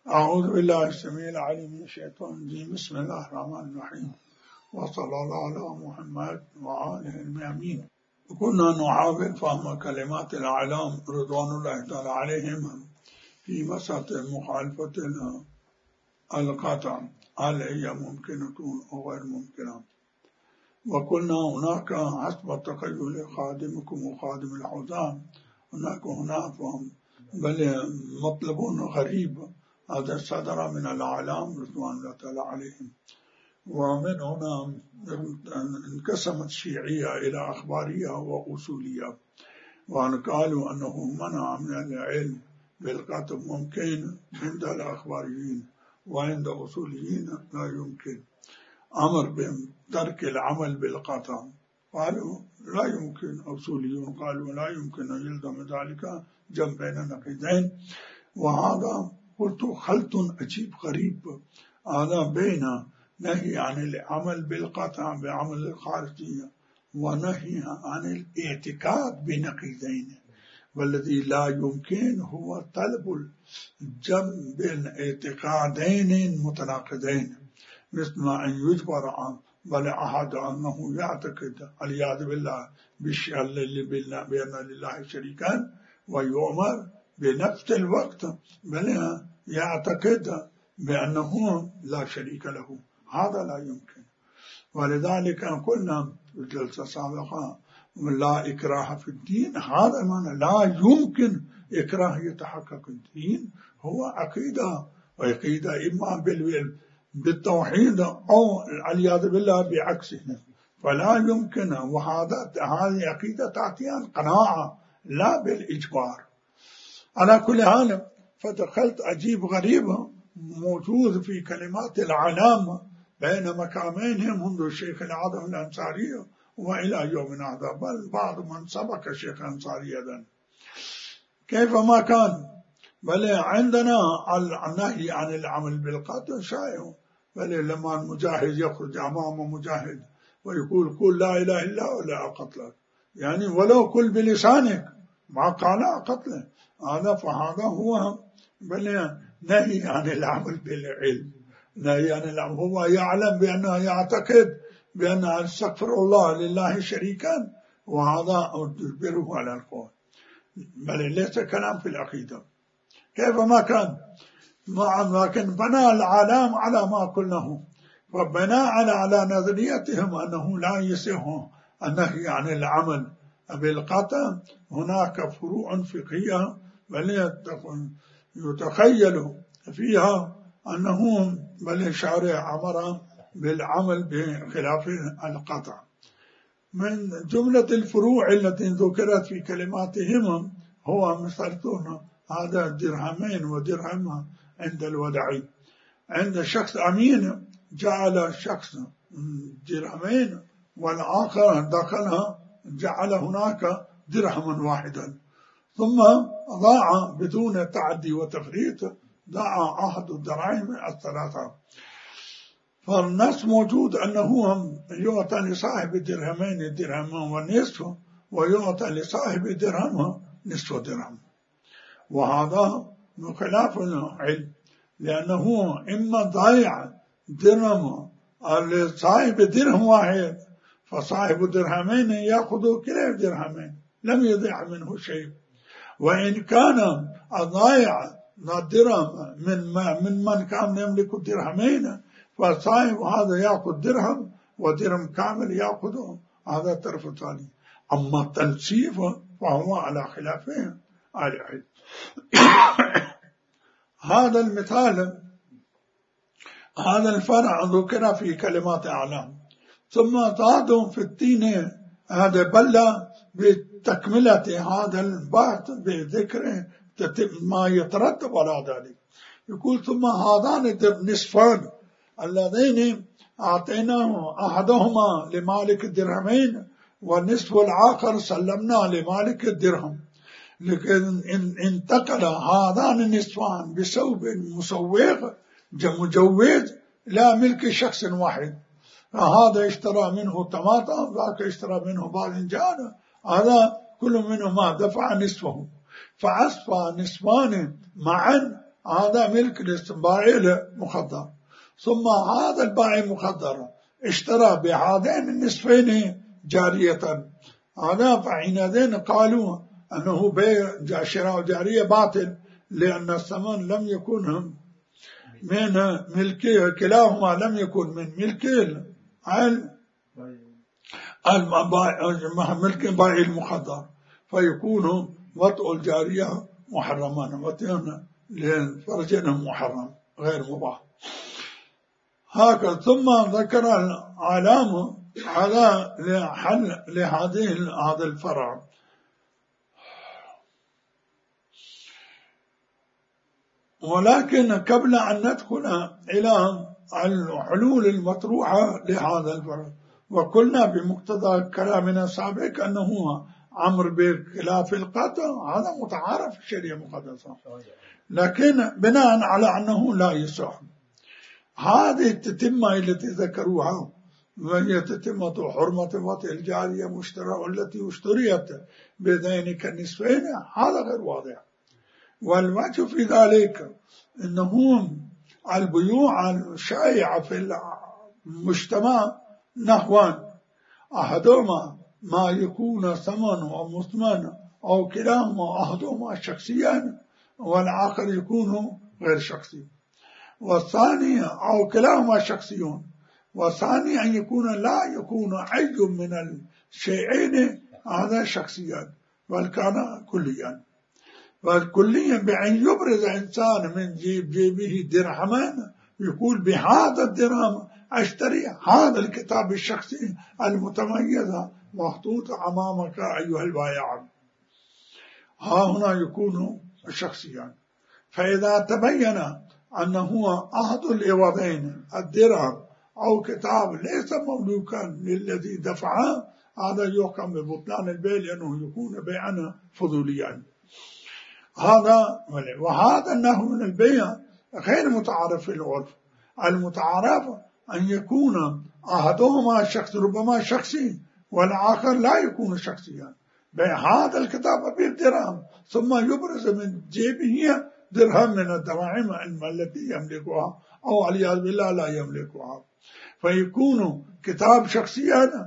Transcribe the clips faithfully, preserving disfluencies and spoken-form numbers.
أعوذ بالله السميع العليم من الشيطان الرجيم. بسم الله الرحمن الرحيم، وصلى الله على محمد وآله الميامين. كنا نحاول فهم كلمات الأعلام رضوان الله تعالى عليهم في مسألة مخالفة القطع، هل هي ممكنة أو غير ممكنة؟ وقلنا هناك حسب تخيل خادمكم وخادم الحوزان هناك هناك فهم بل مطلب غريب، هذا صدر من الأعلام رضوان الله تعالى عليهم. ومن هنا انقسمت الشيعية إلى أخبارية وأصولية، وأن قالوا أنه منع من العلم بالقطع ممكن عند الأخباريين، وعند أصوليين لا يمكن. أمر بترك العمل بالقطع، قالوا لا يمكن. أصوليون قالوا لا يمكن أن يلزم ذلك جمع بين النقيضين. وهذا قلت خلط عجيب غريب، هذا بين نهي عن العمل بالقطع بعمل الخارجية ونهي عن الاعتقاد بنقيضين، والذي لا يمكن هو طلب الجمع بين اعتقادين متناقضين، مثل ما أن يجبر بل أحد أنه يعتقد والعياذ بالله بالشيء الذي بأن لله شريكا، ويؤمر بنفس الوقت بل يعتقد بأنه لا شريك له. هذا لا يمكن. ولذلك قلنا في الجلسة السابقة لا إكراه في الدين، هذا معنى لا يمكن إكراه يتحقق. الدين هو عقيدة، وعقيدة إما بالتوحيد أو العياذ بالله بعكسه، فلا يمكن. وهذا هذه عقيدة تأتي عن قناعة لا بالإجبار. على كل حال فدخلت عجيب غريب موجود في كلمات العلامة بين مقامين منذ الشيخ العظم الأنصاري وإلى يومنا هذا، بل بعض من سبق الشيخ الأنصاري أيضا كيف ما كان. بل عندنا النهي عن العمل بالقتل شائع، بل لما المجاهد يخرج أمام مجاهد ويقول قل لا إله إلا ولا قتلك، يعني ولو قل بلسانك ما قال قتله، هذا فهذا هو بل نهي عن العمل بالعلم. نهي عن العمل هو يعلم بأنه يعتقد بأن استغفر الله لله شريكا، وهذا تجبره على القول، بل ليس كلام في العقيدة كيف ما كان. لكن بنى العالم على ما قلناه، وبناء على نظريتهم أنه لا يصح النهي عن العمل بالقطع. هناك فروع فقهية بل يتخيل فيها أنه بل الشارع أمر بالعمل بخلاف القطع. من جملة الفروع التي ذكرت في كلماتهم هو مثلتون هذا درهمين ودرهم عند الوداع. عند شخص أمين جعل شخص درهمين والآخر دخلها جعل هناك درهما واحدا، ثم ضاع بدون تعدي وتفريط، ضاع أحد الدراهم الثلاثة. فالنص موجود أنه يعطى لصاحب الدرهمين درهم والنصف، ويعطى لصاحب درهم نصف درهم، وهذا من خلاف العلم، لأنه إما ضيع درهم لصاحب درهم واحد، فصاحب درهمين يأخذ كلا درهمين لم يضيع منه شيء، وإن كان الضائع درهم من من من كان يملك درهمين، فصاحب هذا يأخذ درهم ودرهم كامل يأخذه، هذا طرف ثاني. أما التنصيف فهو على خلافه على العلم. هذا المثال هذا الفرع ذكر في كلمات أعلام، ثم زادهم في الدين هذا بل بتكملة هذا البحث بذكر ما يترتب على ذلك. يقول ثم هذان النصفان اللذين أعطيناه أحدهما لمالك الدرهمين والنصف الآخر سلمنا لمالك الدرهم، لكن انتقل هذان النصفان بثوب مسوغ مجوز لا ملك شخص واحد، فهذا اشترى منه طماطم، ذاك اشترى منه باذنجان، هذا كل منهما دفع نصفه، فأصبح نصفان معا هذا ملك للبائع مخدر، ثم هذا البائع مخدر اشترى بهذين النصفين جارية، هذا فحينئذ قالوا أنه بيع شراء جارية باطل، لأن الثمن لم يكن من ملكه، كلاهما لم يكن من ملكه ملك بائع المخدر، فيكون وطء الجارية محرما، وطئنا لفرجنا محرم غير مباح. هكذا ثم ذكر العلامة على لحل لهذه هذا الفرع. ولكن قبل أن ندخل إلى الحلول المطروحة لهذا الفرع، وقلنا بمقتضى كلامنا السابق أنه أمر بخلاف القطع، هذا متعارف في الشريعة المقدسة، لكن بناء على أنه لا يصح. هذه التتمة التي ذكروها وهي تتمة حرمة وطئ الجارية مشترى التي اشتريت بدين كالنصفين، هذا غير واضح. والوجه في ذلك أنه البيوع الشائعة في المجتمع نحوان، أحدهما ما يكون ثمن ومثمن أو كلاهما أحدهما شخصيا والآخر يكون غير شخصي، والثاني أو كلاهما شخصيون، والثاني أن يكون لا يكون أي من الشيئين هذا شخصيا بل كان كليا. والكليا بأن يبرز إنسان من جيب جيبه درهمان يقول بهذا الدرهم أشتري هذا الكتاب الشخصي المتميز محطوط أمامك أيها البائع، ها هنا يكون شخصيا. فإذا تبين أنه أحد العوضين الدرهم أو كتاب ليس مملوكا للذي دفعه، هذا يحكم ببطلان البيع لأنه يكون بيعا فضوليا. هذا وهذا النوع من البيع غير متعارف في العرف. المتعارف أن يكون أحدهما شخص ربما شخصي والآخر لا يكون شخصيا. بيع هذا الكتاب بالدرهم ثم يبرز من جيبه درهم من الدراهم التي يملكها أو والعياذ بالله لا يملكها، فيكون كتاب شخصيا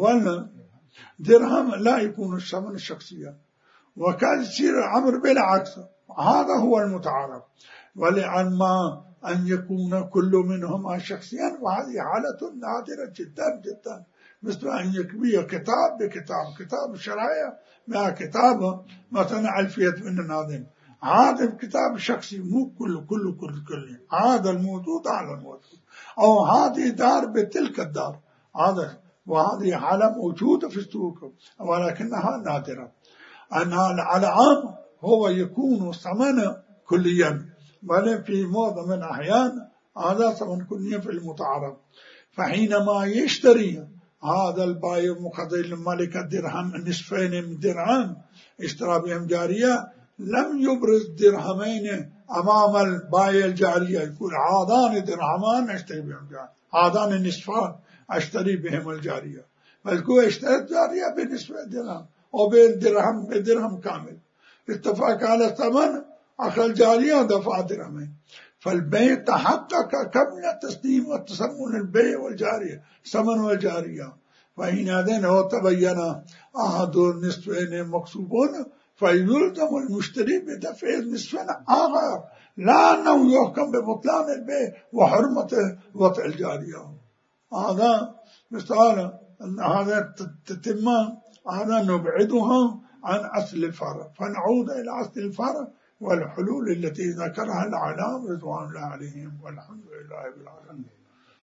والدرهم لا يكون الثمن شخصيا. وكان يصير عمر بالعكس، هذا هو المتعارف. ولأن ما أن يكون كل منهما شخصيا وهذه حالة نادرة جدا جدا، مثل أن يكبي كتاب بكتاب، كتاب الشرعية مع كتاب مثلا ألفية من الناظم، هذا الكتاب شخصي مو كل كل كل كل هذا الموجود على الموجود، أو هذه دار بتلك الدار، هذا وهذه حالة موجودة في السوق ولكنها نادرة. أنها العام هو يكون ثمن كليا، بل في معظم الأحيان هذا ثمن كليا في المتعارف. فحينما يشتري هذا البائع مقدر الملك الدرهم نصفين من درهم اشترى بهم جارية، لم يبرز درهمين أمام البائع الجارية يقول هذان درهمان اشتري بهم جارية، هذان النصفان اشتري بهم الجارية، بل هو اشترى جارية بنصف درهم أو بالدرهم بدرهم كامل، اتفق على الثمن، أخذ الجارية دفع درهمين. فالبيع تحقق قبل التسليم والتسمن البيع والجارية ثمن والجارية. فحينئذ هو تبين أحد النصفين مكسوبون فيلزم المشتري بدفع النصفين آخر، لا أنه يحكم ببطلان البيع وحرمة وطئ الجارية. هذا مثال أن هذا تتم، هذا نبعدها عن أصل الفرق، فنعود إلى أصل الفرق والحلول التي ذكرها العلامة رضوان الله عليهم، والحمد لله بالعالمين.